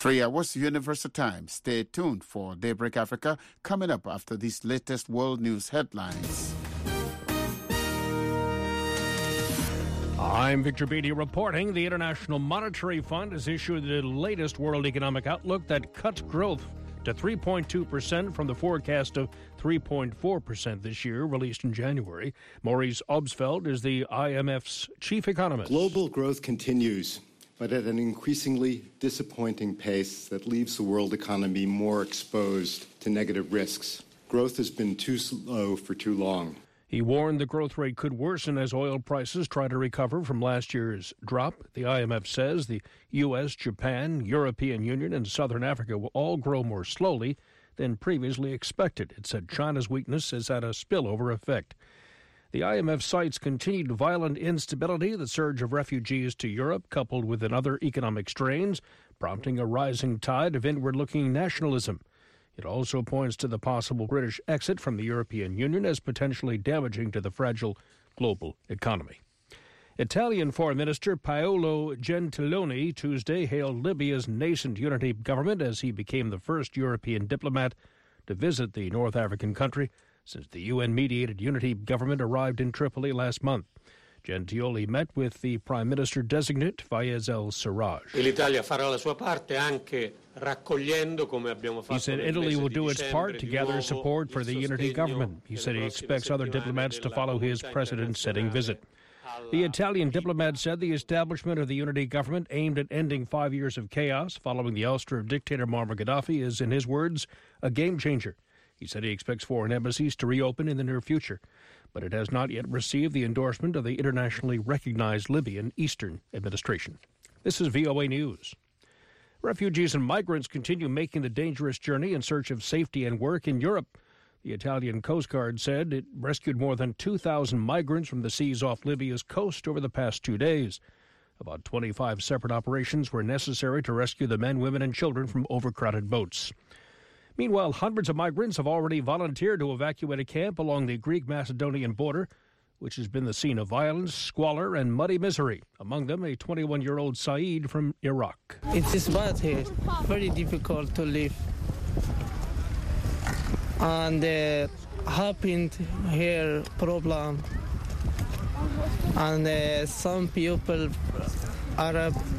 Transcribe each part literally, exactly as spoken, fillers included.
Three hours Universal Time. Stay tuned for Daybreak Africa coming up after these latest world news headlines. I'm Victor Beatty reporting. The International Monetary Fund has issued the latest World Economic Outlook that cuts growth to three point two percent from the forecast of three point four percent this year, released in January. Maurice Obstfeld is the I M F's chief economist. Global growth continues, but at an increasingly disappointing pace that leaves the world economy more exposed to negative risks. Growth has been too slow for too long. He warned the growth rate could worsen as oil prices try to recover from last year's drop. The I M F says the U S, Japan, European Union, and Southern Africa will all grow more slowly than previously expected. It said China's weakness has had a spillover effect. The I M F cites continued violent instability, the surge of refugees to Europe, coupled with another economic strains, prompting a rising tide of inward-looking nationalism. It also points to the possible British exit from the European Union as potentially damaging to the fragile global economy. Italian Foreign Minister Paolo Gentiloni Tuesday hailed Libya's nascent unity government as he became the first European diplomat to visit the North African country since the U N-mediated unity government arrived in Tripoli last month. Gentiloni met with the Prime Minister-designate Fayez el-Sarraj. He said Italy will do its part to gather support for the unity government. He said he expects other diplomats to follow his precedent-setting visit. The Italian diplomat said the establishment of the unity government aimed at ending five years of chaos following the ouster of dictator Muammar Gaddafi is, in his words, a game-changer. He said he expects foreign embassies to reopen in the near future, but it has not yet received the endorsement of the internationally recognized Libyan Eastern Administration. This is V O A News. Refugees and migrants continue making the dangerous journey in search of safety and work in Europe. The Italian Coast Guard said it rescued more than two thousand migrants from the seas off Libya's coast over the past two days. About twenty-five separate operations were necessary to rescue the men, women, and children from overcrowded boats. Meanwhile, hundreds of migrants have already volunteered to evacuate a camp along the Greek-Macedonian border, which has been the scene of violence, squalor, and muddy misery. Among them, a twenty-one-year-old Saeed from Iraq. It is bad here, very difficult to live. And uh, happened here problem. And uh, some people are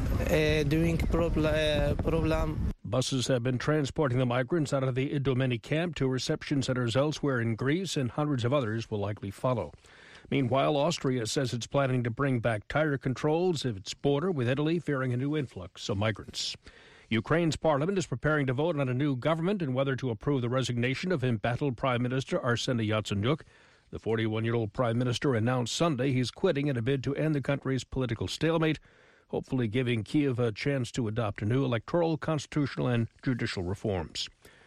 uh, doing problem. problem. Buses have been transporting the migrants out of the Idomeni camp to reception centers elsewhere in Greece, and hundreds of others will likely follow. Meanwhile, Austria says it's planning to bring back tighter controls of its border with Italy, fearing a new influx of migrants. Ukraine's parliament is preparing to vote on a new government and whether to approve the resignation of embattled Prime Minister Arseniy Yatsenyuk. The forty-one-year-old Prime Minister announced Sunday he's quitting in a bid to end the country's political stalemate, hopefully giving Kyiv a chance to adopt a new electoral, constitutional, and judicial reforms.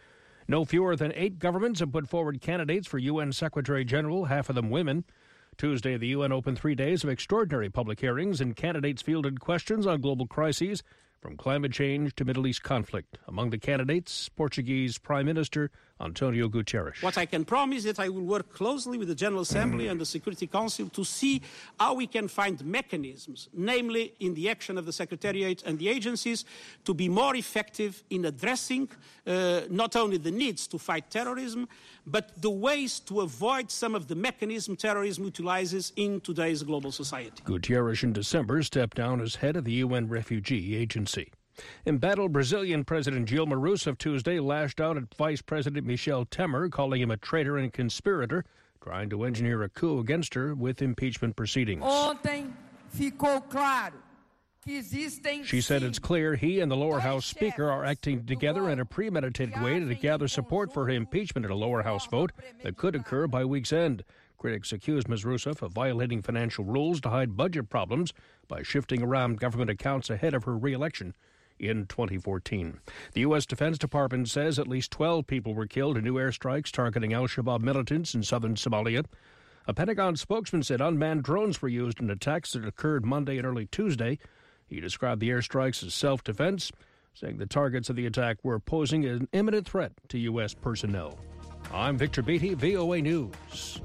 No fewer than eight governments have put forward candidates for U N Secretary General, half of them women. Tuesday, the U N opened three days of extraordinary public hearings, and candidates fielded questions on global crises, from climate change to Middle East conflict. Among the candidates, Portuguese Prime Minister Antonio Guterres. What I can promise is that I will work closely with the General Assembly and the Security Council to see how we can find mechanisms, namely in the action of the Secretariat and the agencies, to be more effective in addressing uh, not only the needs to fight terrorism, but the ways to avoid some of the mechanisms terrorism utilizes in today's global society. Guterres in December stepped down as head of the U N Refugee Agency. Embattled Brazilian President Dilma Rousseff Tuesday lashed out at Vice President Michel Temer, calling him a traitor and conspirator, trying to engineer a coup against her with impeachment proceedings. Ontem ficou claro que existem. She said it's clear he and the lower house speaker are acting together in a premeditated way to gather support for her impeachment at a lower house vote that could occur by week's end. Critics accuse Miz Rousseff of violating financial rules to hide budget problems by shifting around government accounts ahead of her re-election in twenty fourteen. The U S Defense Department says at least twelve people were killed in new airstrikes targeting al-Shabaab militants in southern Somalia. A Pentagon spokesman said unmanned drones were used in attacks that occurred Monday and early Tuesday. He described the airstrikes as self-defense, saying the targets of the attack were posing an imminent threat to U S personnel. I'm Victor Beatty, V O A News.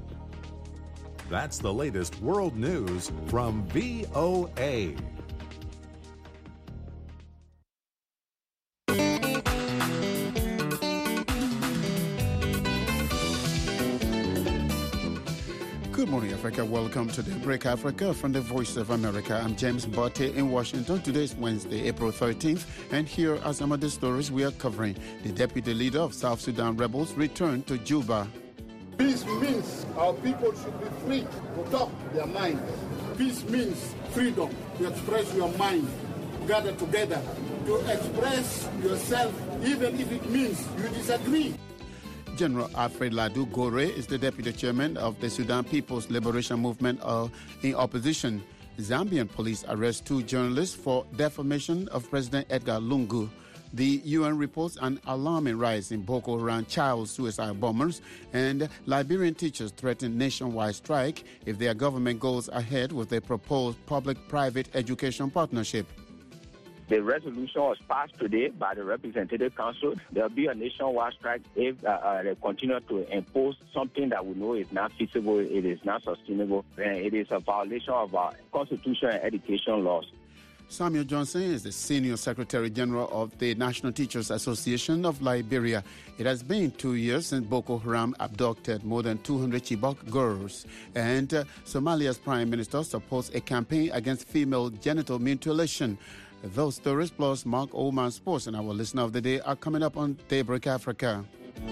That's the latest world news from V O A. Good morning, Africa. Welcome to Daybreak Africa from the Voice of America. I'm James Botte in Washington. Today is Wednesday, April thirteenth, and here are some of the stories we are covering. The deputy leader of South Sudan rebels returned to Juba. Peace means our people should be free to talk their mind. Peace means freedom to express your mind, gather together, to express yourself, even if it means you disagree. General Alfred Ladu Gore is the deputy chairman of the Sudan People's Liberation Movement uh, in opposition. Zambian police arrest two journalists for defamation of President Edgar Lungu. The U N reports an alarming rise in Boko Haram child suicide bombers, and Liberian teachers threaten nationwide strike if their government goes ahead with a proposed public-private education partnership. The resolution was passed today by the Representative Council. There will be a nationwide strike if uh, uh, they continue to impose something that we know is not feasible, it is not sustainable, and it is a violation of our constitution and education laws. Samuel Johnson is the Senior Secretary General of the National Teachers Association of Liberia. It has been two years since Boko Haram abducted more than two hundred Chibok girls, and uh, Somalia's Prime Minister supports a campaign against female genital mutilation. Those stories plus Mark Oman Sports and our listener of the day are coming up on Daybreak Africa.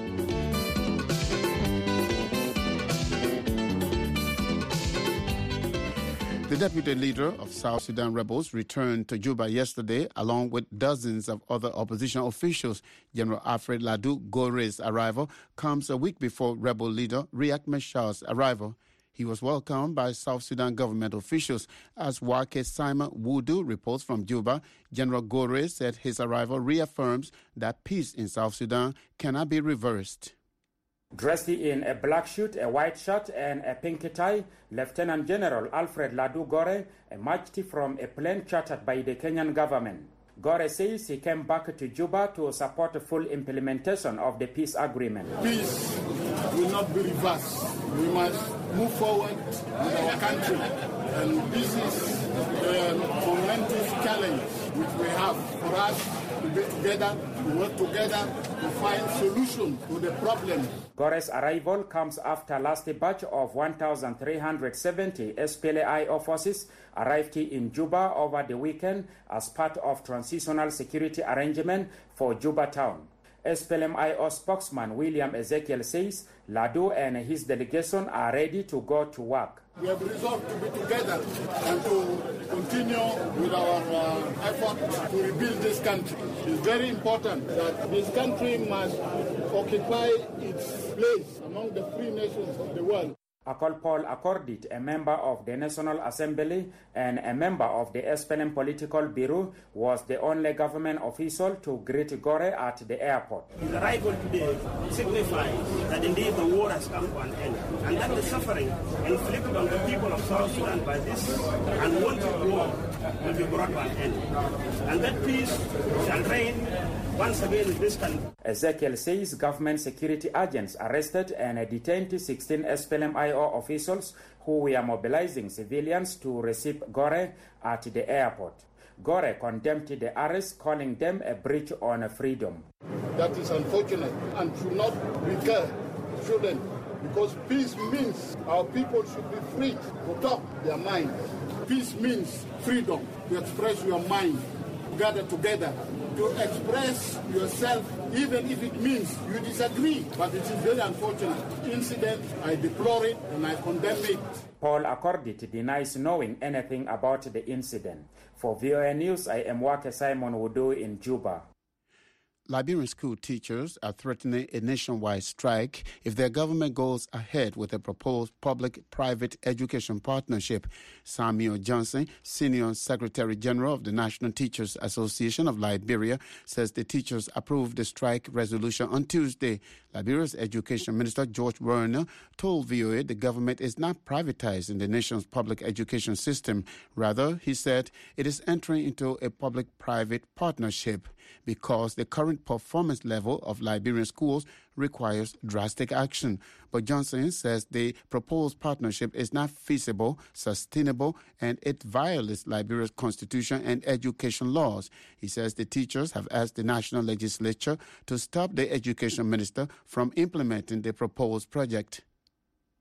The deputy leader of South Sudan rebels returned to Juba yesterday along with dozens of other opposition officials. General Alfred Ladu Gore's arrival comes a week before rebel leader Riek Machar's arrival. He was welcomed by South Sudan government officials. As Wake Simon Wudu reports from Juba, General Gore said his arrival reaffirms that peace in South Sudan cannot be reversed. Dressed in a black suit, a white shirt, and a pink tie, Lieutenant General Alfred Ladu Gore emerged from a plane chartered by the Kenyan government. Gore says he came back to Juba to support the full implementation of the peace agreement. Peace will not be reversed. We must move forward with our country. And this is the momentous challenge which we have for us to be together, to work together, to find solutions to the problem. Gore's arrival comes after last batch of one thousand three hundred seventy S P L A I forces arrived in Juba over the weekend as part of transitional security arrangement for Juba town. S P L M I O spokesman William Ezekiel says Ladu and his delegation are ready to go to work. We have resolved to be together and to continue with our uh, effort to rebuild this country. It's very important that this country must occupy its place among the free nations of the world. Akol Paul Accordit, a member of the National Assembly and a member of the S P L M Political Bureau, was the only government official to greet Gore at the airport. His arrival today signifies that indeed the war has come to an end, and that the suffering inflicted on the people of South Sudan by this unwanted war will be brought to an end, and that peace shall reign once again in this country. Ezekiel says government security agents arrested and detained sixteen S P L M I O officials who were mobilizing civilians to receive Gore at the airport. Gore condemned the arrest, calling them a breach on freedom. That is unfortunate and should not recur, shouldn't, because peace means our people should be free to talk their mind. Peace means freedom to express your mind, gather together, to express yourself, even if it means you disagree. But it is very unfortunate incident. I deplore it and I condemn it. Paul Accordit denies knowing anything about the incident. For V O A News, I am Wake Simon Wudu in Juba. Liberian school teachers are threatening a nationwide strike if their government goes ahead with a proposed public-private education partnership. Samuel Johnson, Senior Secretary General of the National Teachers Association of Liberia, says the teachers approved the strike resolution on Tuesday. Liberia's Education Minister George Werner told V O A the government is not privatizing the nation's public education system. Rather, he said, it is entering into a public-private partnership because the current performance level of Liberian schools requires drastic action. But Johnson says the proposed partnership is not feasible, sustainable, and it violates Liberia's constitution and education laws. He says the teachers have asked the national legislature to stop the education minister from implementing the proposed project.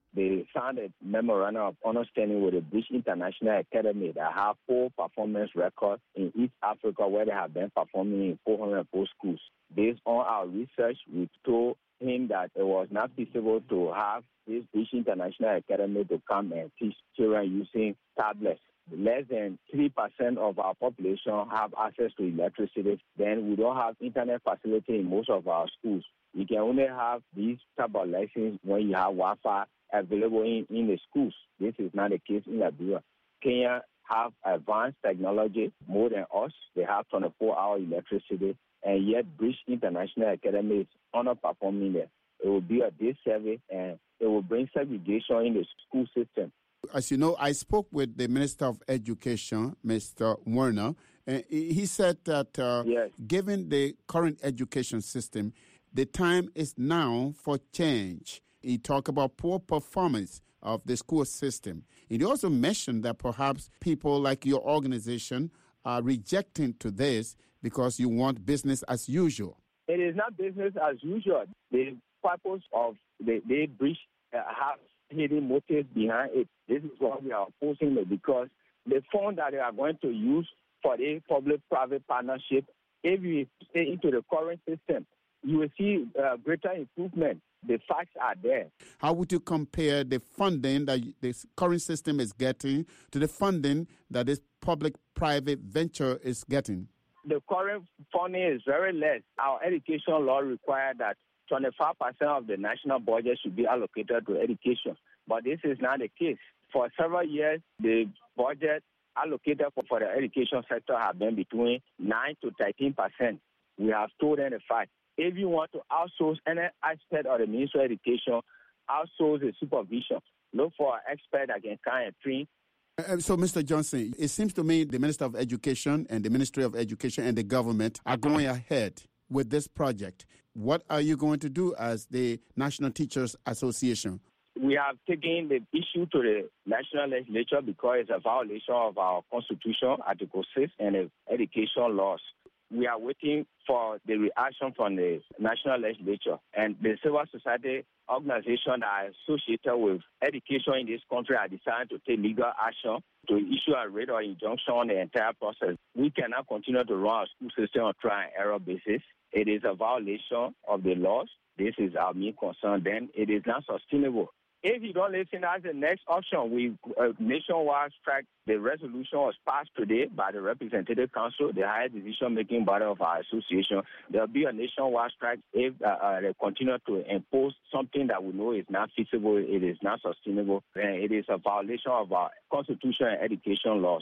they signed a memorandum of understanding with the British International Academy that have four performance records in East Africa where they have been performing in four hundred four schools. Based on our research, we told him that it was not feasible to have this British International Academy to come and teach children using tablets. Less than three percent of our population have access to electricity. Then we don't have internet facility in most of our schools. You can only have these type of lessons when you have Wi-Fi available in, in the schools. This is not the case in Liberia. Kenya have advanced technology more than us. They have twenty-four hour electricity, and yet British International Academy is underperforming there. It will be a disservice, and it will bring segregation in the school system. As you know, I spoke with the Minister of Education, Mister Werner, and he said that uh, yes. given the current education system, the time is now for change. He talked about poor performance of the school system. He also mentioned that perhaps people like your organization are rejecting to this because you want business as usual. It is not business as usual. The purpose of the, the breach uh, has hidden motives behind it. This is why we are opposing it, because the fund that they are going to use for the public-private partnership, if you stay into the current system, you will see uh, greater improvement. The facts are there. How would you compare the funding that this current system is getting to the funding that this public-private venture is getting? The current funding is very less. Our education law requires that twenty-five percent of the national budget should be allocated to education. But this is not the case. For several years, the budget allocated for, for the education sector has been between nine to thirteen percent. We have told them the fact. If you want to outsource any aspect of the Ministry of Education, outsource the supervision. Look for an expert that can come and train. Uh, so, Mister Johnson, it seems to me the Minister of Education and the Ministry of Education and the government are going ahead with this project. What are you going to do as the National Teachers Association? We have taken the issue to the National Legislature because it's a violation of our Constitution, Article six, and the education laws. We are waiting for the reaction from the National Legislature, and the civil society organizations that are associated with education in this country are decided to take legal action to issue a writ or injunction on the entire process. We cannot continue to run our school system on trial and error basis. It is a violation of the laws. This is our main concern. Then it is not sustainable. If you don't listen, as the next option, we uh, nationwide strike. The resolution was passed today by the Representative Council, the highest decision-making body of our association. There will be a nationwide strike if uh, uh, they continue to impose something that we know is not feasible, it is not sustainable, and it is a violation of our Constitution and education laws.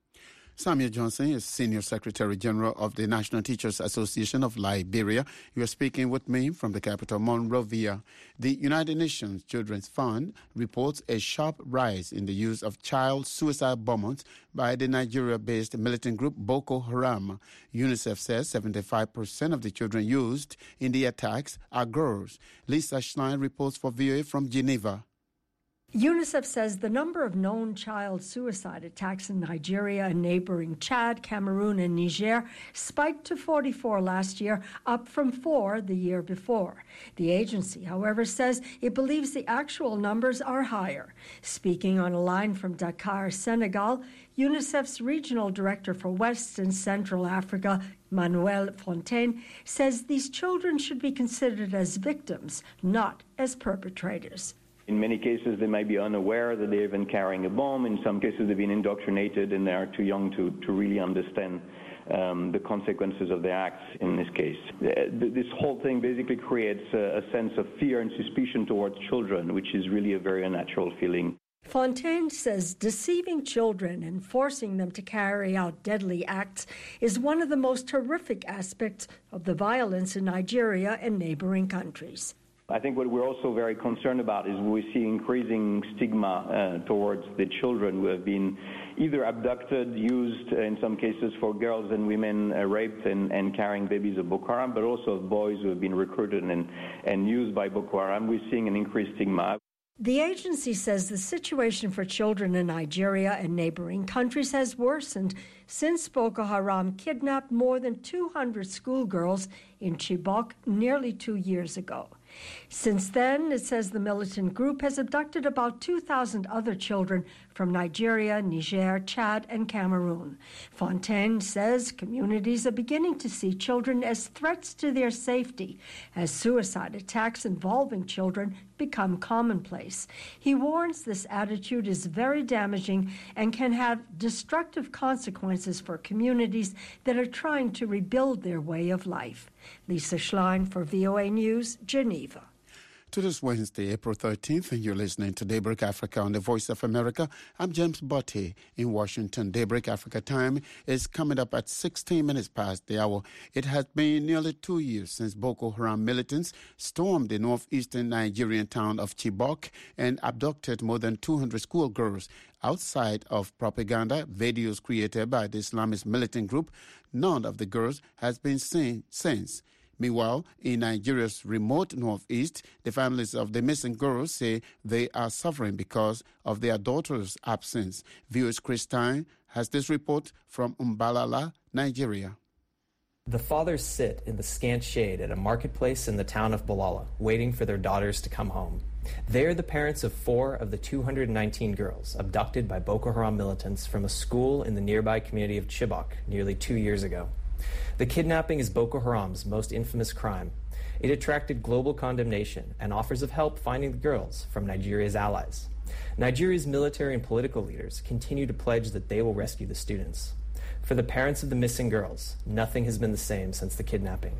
Samuel Johnson is Senior Secretary General of the National Teachers Association of Liberia. You are speaking with me from the capital, Monrovia. The United Nations Children's Fund reports a sharp rise in the use of child suicide bombers by the Nigeria-based militant group Boko Haram. UNICEF says seventy-five percent of the children used in the attacks are girls. Lisa Schlein reports for V O A from Geneva. UNICEF says the number of known child suicide attacks in Nigeria and neighboring Chad, Cameroon, and Niger spiked to forty-four last year, up from four the year before. The agency, however, says it believes the actual numbers are higher. Speaking on a line from Dakar, Senegal, UNICEF's regional director for West and Central Africa, Manuel Fontaine, says these children should be considered as victims, not as perpetrators. In many cases, they might be unaware that they're even carrying a bomb. In some cases, they've been indoctrinated and they are too young to, to really understand um, the consequences of their acts in this case. This whole thing basically creates a, a sense of fear and suspicion towards children, which is really a very unnatural feeling. Fontaine says deceiving children and forcing them to carry out deadly acts is one of the most horrific aspects of the violence in Nigeria and neighboring countries. I think what we're also very concerned about is we see increasing stigma uh, towards the children who have been either abducted, used uh, in some cases for girls and women uh, raped and, and carrying babies of Boko Haram, but also of boys who have been recruited and, and used by Boko Haram. We're seeing an increased stigma. The agency says the situation for children in Nigeria and neighboring countries has worsened since Boko Haram kidnapped more than two hundred schoolgirls in Chibok nearly two years ago. Since then, it says the militant group has abducted about two thousand other children from Nigeria, Niger, Chad, and Cameroon. Fontaine says communities are beginning to see children as threats to their safety as suicide attacks involving children become commonplace. He warns this attitude is very damaging and can have destructive consequences for communities that are trying to rebuild their way of life. Lisa Schlein for V O A News, Geneva. To this Wednesday, April thirteenth, and you're listening to Daybreak Africa on the Voice of America. I'm James Botte in Washington. Daybreak Africa time is coming up at sixteen minutes past the hour. It has been nearly two years since Boko Haram militants stormed the northeastern Nigerian town of Chibok and abducted more than two hundred schoolgirls. Outside of propaganda videos created by the Islamist militant group, none of the girls has been seen since. Meanwhile, in Nigeria's remote northeast, the families of the missing girls say they are suffering because of their daughter's absence. V O A's Chris Stein has this report from Mbalala, Nigeria. The fathers sit in the scant shade at a marketplace in the town of Balala, waiting for their daughters to come home. They are the parents of four of the two hundred nineteen girls abducted by Boko Haram militants from a school in the nearby community of Chibok nearly two years ago. The kidnapping is Boko Haram's most infamous crime. It attracted global condemnation and offers of help finding the girls from Nigeria's allies. Nigeria's military and political leaders continue to pledge that they will rescue the students. For the parents of the missing girls, nothing has been the same since the kidnapping.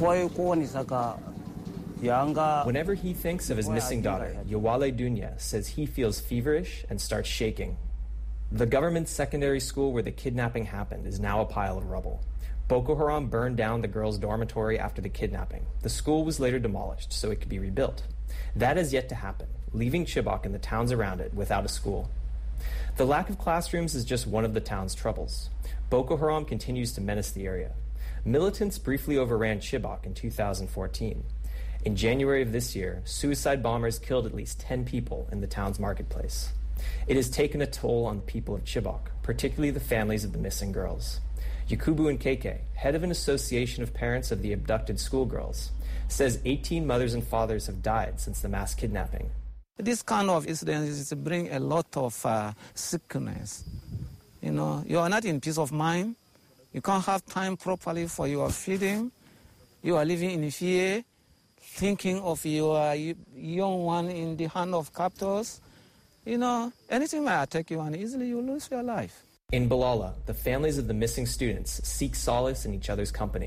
Whenever he thinks of his missing daughter, Yawale Dunya says he feels feverish and starts shaking. The government secondary school where the kidnapping happened is now a pile of rubble. Boko Haram burned down the girls' dormitory after the kidnapping. The school was later demolished so it could be rebuilt. That has yet to happen, leaving Chibok and the towns around it without a school. The lack of classrooms is just one of the town's troubles. Boko Haram continues to menace the area. Militants briefly overran Chibok in two thousand fourteen. In January of this year, suicide bombers killed at least ten people in the town's marketplace. It has taken a toll on the people of Chibok, particularly the families of the missing girls. Yakubu Nkeke, head of an association of parents of the abducted schoolgirls, says eighteen mothers and fathers have died since the mass kidnapping. This kind of incidents bring a lot of uh, sickness. You know, you are not in peace of mind. You can't have time properly for your feeding. You are living in fear, thinking of your young one in the hand of captors. You know, anything may attack you and easily you lose your life. In Balala, the families of the missing students seek solace in each other's company.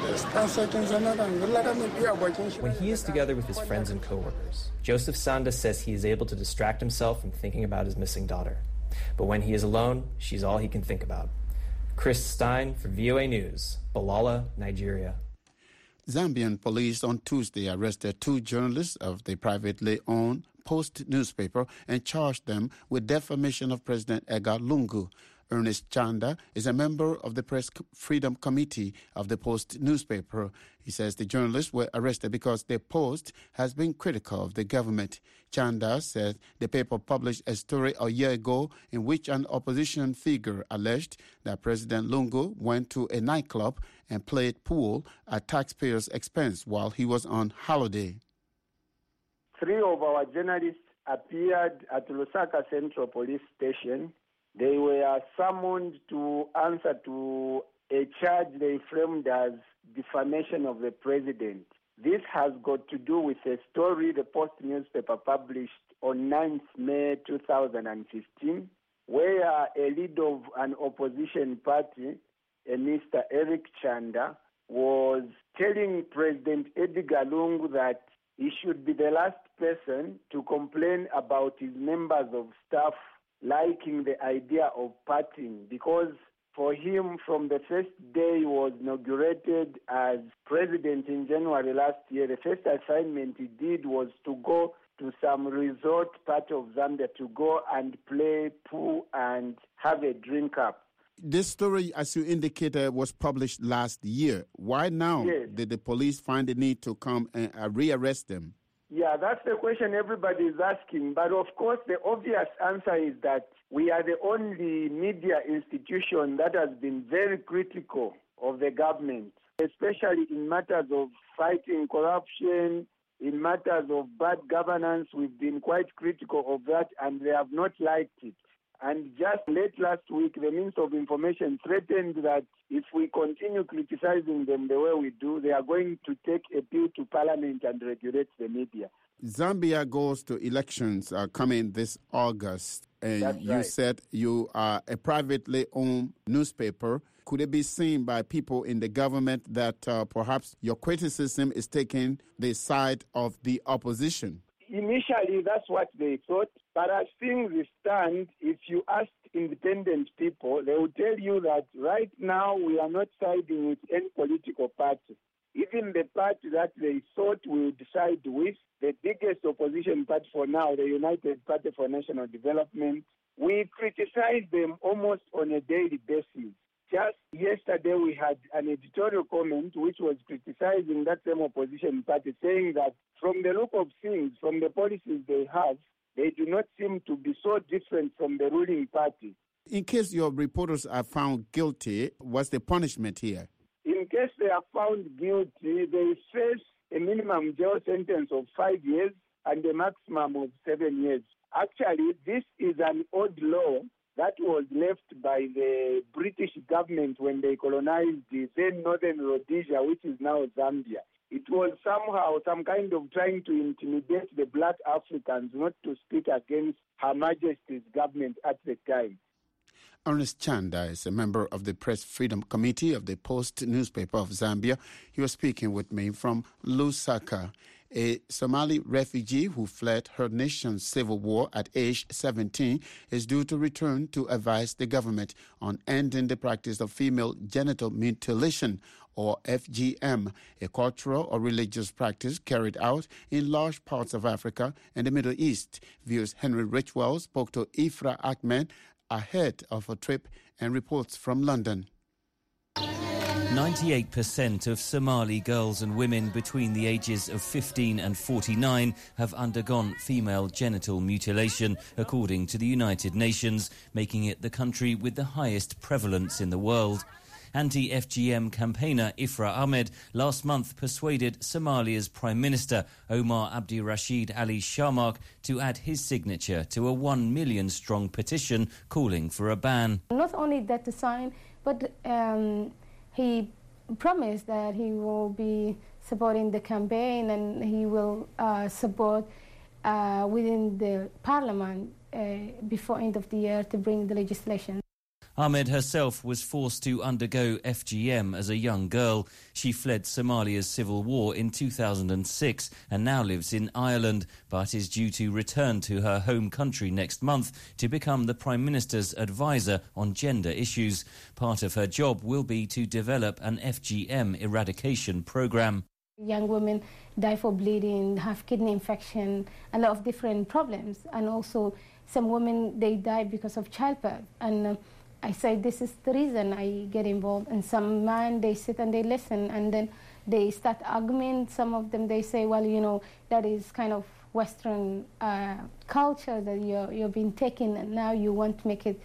When he is together with his friends and co-workers, Joseph Sanda says he is able to distract himself from thinking about his missing daughter. But when he is alone, she's all he can think about. Chris Stein for V O A News, Balala, Nigeria. Zambian police on Tuesday arrested two journalists of the privately owned Post newspaper and charged them with defamation of President Edgar Lungu. Ernest Chanda is a member of the Press Freedom Committee of the Post newspaper. He says the journalists were arrested because their post has been critical of the government. Chanda said the paper published a story a year ago in which an opposition figure alleged that President Lungu went to a nightclub and played pool at taxpayers' expense while he was on holiday. Three of our journalists appeared at Lusaka Central Police Station. They were summoned to answer to a charge they framed as defamation of the president. This has got to do with a story the Post newspaper published on ninth of May two thousand fifteen, where a leader of an opposition party, a Mister Eric Chanda, was telling President Edgar Lungu that he should be the last person to complain about his members of staff liking the idea of partying, because for him, from the first day he was inaugurated as president in January last year, the first assignment he did was to go to some resort part of Zambia to go and play pool and have a drink up. This story, as you indicated, was published last year. Why now yes. did the police find the need to come and uh, rearrest them? Yeah, that's the question everybody is asking. But of course, the obvious answer is that we are the only media institution that has been very critical of the government, especially in matters of fighting corruption, in matters of bad governance. We've been quite critical of that, and they have not liked it. And just late last week, the Minister of Information threatened that if we continue criticizing them the way we do, they are going to take a bill to Parliament and regulate the media. Zambia goes to elections uh, coming this August. And That's you right. said you are a privately owned newspaper. Could it be seen by people in the government that uh, perhaps your criticism is taking the side of the opposition? Initially, that's what they thought. But as things stand, if you ask independent people, they will tell you that right now we are not siding with any political party. Even the party that they thought we would side with, the biggest opposition party for now, the United Party for National Development, we criticize them almost on a daily basis. Just yesterday we had an editorial comment which was criticizing that same opposition party, saying that from the look of things, from the policies they have, they do not seem to be so different from the ruling party. In case your reporters are found guilty, what's the punishment here? In case they are found guilty, they face a minimum jail sentence of five years and a maximum of seven years. Actually, this is an old law that was left by the British government when they colonized the then Northern Rhodesia, which is now Zambia. It was somehow some kind of trying to intimidate the black Africans not to speak against Her Majesty's government at the time. Ernest Chanda is a member of the Press Freedom Committee of the Post newspaper of Zambia. He was speaking with me from Lusaka. A Somali refugee who fled her nation's civil war at age seventeen is due to return to advise the government on ending the practice of female genital mutilation, or F G M, a cultural or religious practice carried out in large parts of Africa and the Middle East. Viewers Henry Richwell spoke to Ifra Ahmed ahead of a trip and reports from London. ninety-eight percent of Somali girls and women between the ages of fifteen and forty-nine have undergone female genital mutilation, according to the United Nations, making it the country with the highest prevalence in the world. Anti-F G M campaigner Ifra Ahmed last month persuaded Somalia's Prime Minister Omar Abdi Rashid Ali Sharmak to add his signature to a one million strong petition calling for a ban. Not only that to sign, but um, he promised that he will be supporting the campaign and he will uh, support uh, within the parliament uh, before end of the year to bring the legislation. Ahmed herself was forced to undergo F G M as a young girl. She fled Somalia's civil war in two thousand six and now lives in Ireland, but is due to return to her home country next month to become the Prime Minister's advisor on gender issues. Part of her job will be to develop an F G M eradication programme. Young women die for bleeding, have kidney infection, a lot of different problems. And also some women, they die because of childbirth. And uh, I say this is the reason I get involved. And some men, they sit and they listen, and then they start arguing. Some of them, they say, well, you know, that is kind of Western uh, culture that you're, you're being taken, and now you want to make it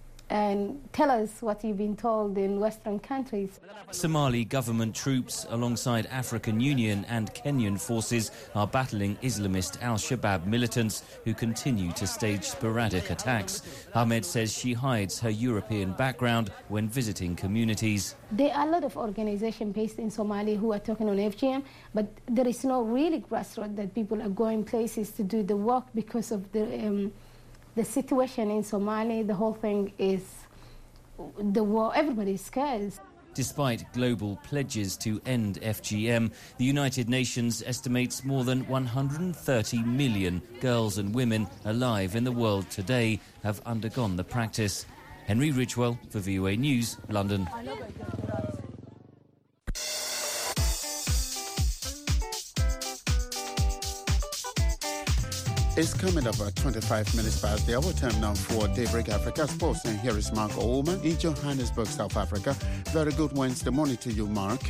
and tell us what you've been told in Western countries. Somali government troops, alongside African Union and Kenyan forces, are battling Islamist al-Shabaab militants who continue to stage sporadic attacks. Ahmed says she hides her European background when visiting communities. There are a lot of organizations based in Somalia who are talking on F G M, but there is no really grassroots that people are going places to do the work because of the um, the situation in Somalia. The whole thing is the war. Everybody is scared. Despite global pledges to end F G M, the United Nations estimates more than one hundred thirty million girls and women alive in the world today have undergone the practice. Henry Richwell for V O A News, London. It's coming up at twenty-five minutes past the hour. Time now for Daybreak Africa Sports. And here is Mark Oman in Johannesburg, South Africa. Very good Wednesday morning to you, Mark.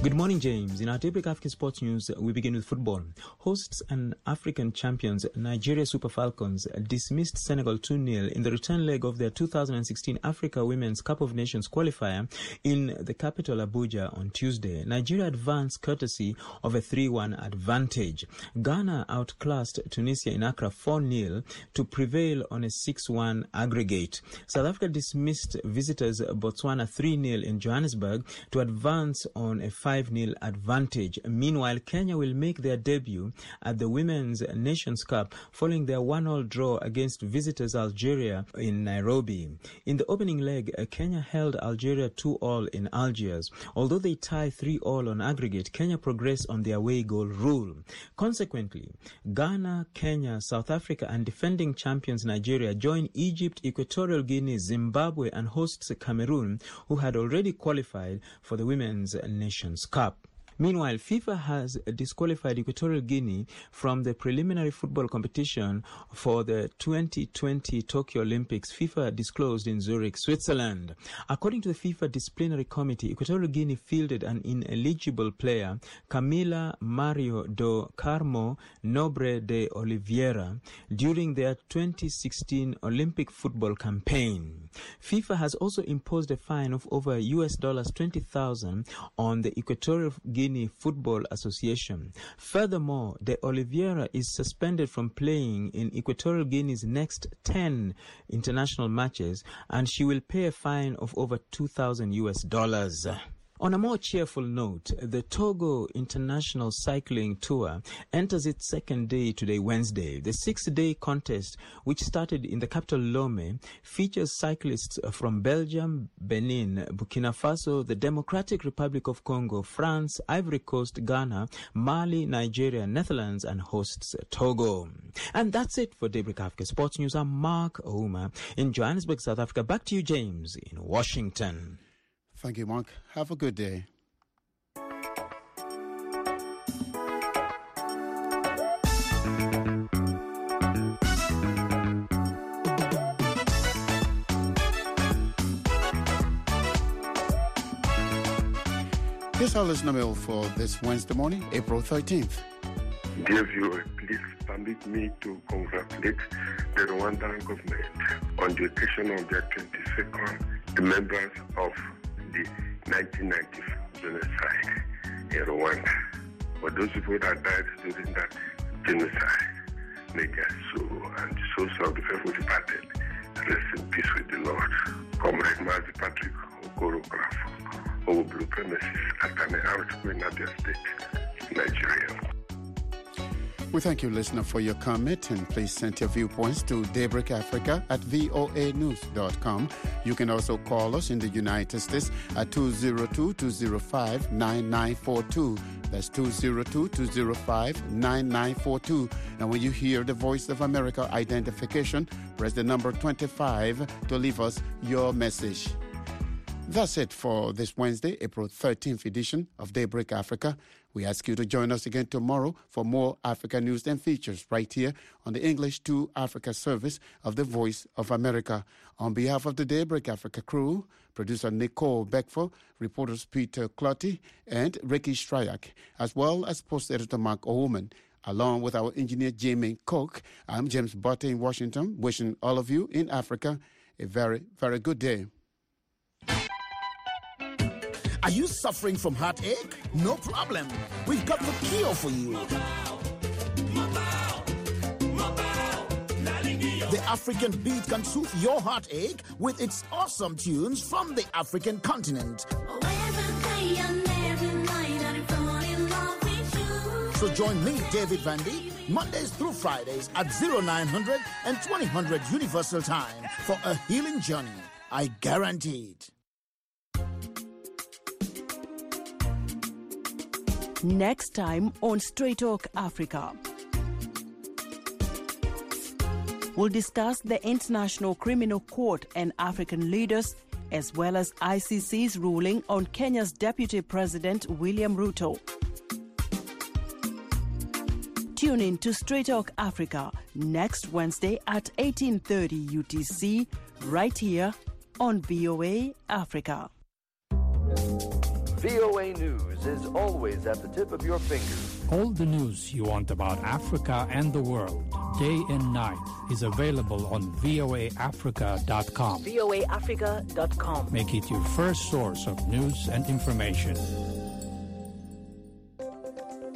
Good morning, James. In our Daybreak African Sports News, we begin with football. Hosts and African champions Nigeria Super Falcons dismissed Senegal two nil in the return leg of their two thousand sixteen Africa Women's Cup of Nations qualifier in the capital Abuja on Tuesday. Nigeria advanced courtesy of a three one advantage. Ghana outclassed Tunisia in Accra four nil to prevail on a six one aggregate. South Africa dismissed visitors Botswana three nil in Johannesburg to advance on a five nil advantage. Meanwhile, Kenya will make their debut at the Women's Nations Cup following their one all draw against visitors Algeria in Nairobi. In the opening leg, Kenya held Algeria two all in Algiers. Although they tie three all on aggregate, Kenya progressed on their away goal rule. Consequently, Ghana, Kenya, South Africa and defending champions Nigeria join Egypt, Equatorial Guinea, Zimbabwe and hosts Cameroon, who had already qualified for the Women's Nations Cup. Meanwhile, FIFA has disqualified Equatorial Guinea from the preliminary football competition for the twenty twenty Tokyo Olympics, FIFA disclosed in Zurich, Switzerland. According to the FIFA disciplinary committee, Equatorial Guinea fielded an ineligible player, Camila Mario do Carmo Nobre de Oliveira, during their twenty sixteen Olympic football campaign. FIFA has also imposed a fine of over U S dollars twenty thousand on the Equatorial Guinea Football Association. Furthermore, de Oliveira is suspended from playing in Equatorial Guinea's next ten international matches, and she will pay a fine of over two thousand U S dollars. On a more cheerful note, the Togo International Cycling Tour enters its second day today, Wednesday. The six-day contest, which started in the capital Lomé, features cyclists from Belgium, Benin, Burkina Faso, the Democratic Republic of Congo, France, Ivory Coast, Ghana, Mali, Nigeria, Netherlands, and hosts Togo. And that's it for Daybreak Africa Sports News. I'm Mark Ouma in Johannesburg, South Africa. Back to you, James, in Washington. Thank you, Mark. Have a good day. Here's our listener mail for this Wednesday morning, April thirteenth. Dear viewer, please permit me to congratulate the Rwandan government on the occasion of their twenty-second remembrance of the nineteen ninety-four genocide in Rwanda. For those people that died during that genocide, may their soul and the souls of the faithful departed rest in peace with the Lord. Comrade Mazi Patrick Okorograph, over Blue Premises at an outpost in Abia State, Nigeria. We thank you, listener, for your comment, and please send your viewpoints to Daybreak Africa at voa news dot com. You can also call us in the United States at two zero two, two zero five, nine nine four two. That's two zero two, two zero five, nine nine four two. And when you hear the Voice of America identification, press the number twenty-five to leave us your message. That's it for this Wednesday, April thirteenth edition of Daybreak Africa. We ask you to join us again tomorrow for more Africa news and features right here on the English to Africa service of the Voice of America. On behalf of the Daybreak Africa crew, producer Nicole Beckford, reporters Peter Clotty and Ricky Stryak, as well as post editor Mark Oman, along with our engineer Jamie Cook, I'm James Butte in Washington, wishing all of you in Africa a very, very good day. Are you suffering from heartache? No problem. We've got the cure for you. The African beat can soothe your heartache with its awesome tunes from the African continent. So join me, David Vandy, Mondays through Fridays at oh nine hundred and twenty hundred Universal Time for a healing journey. I guarantee it. Next time on Straight Talk Africa, we'll discuss the International Criminal Court and African leaders, as well as I C C's ruling on Kenya's Deputy President William Ruto. Tune in to Straight Talk Africa next Wednesday at eighteen thirty U T C, right here on V O A Africa. V O A News news is always at the tip of your fingers. All the news you want about Africa and the world, day and night, is available on V O A Africa dot com. V O A Africa dot com. Make it your first source of news and information.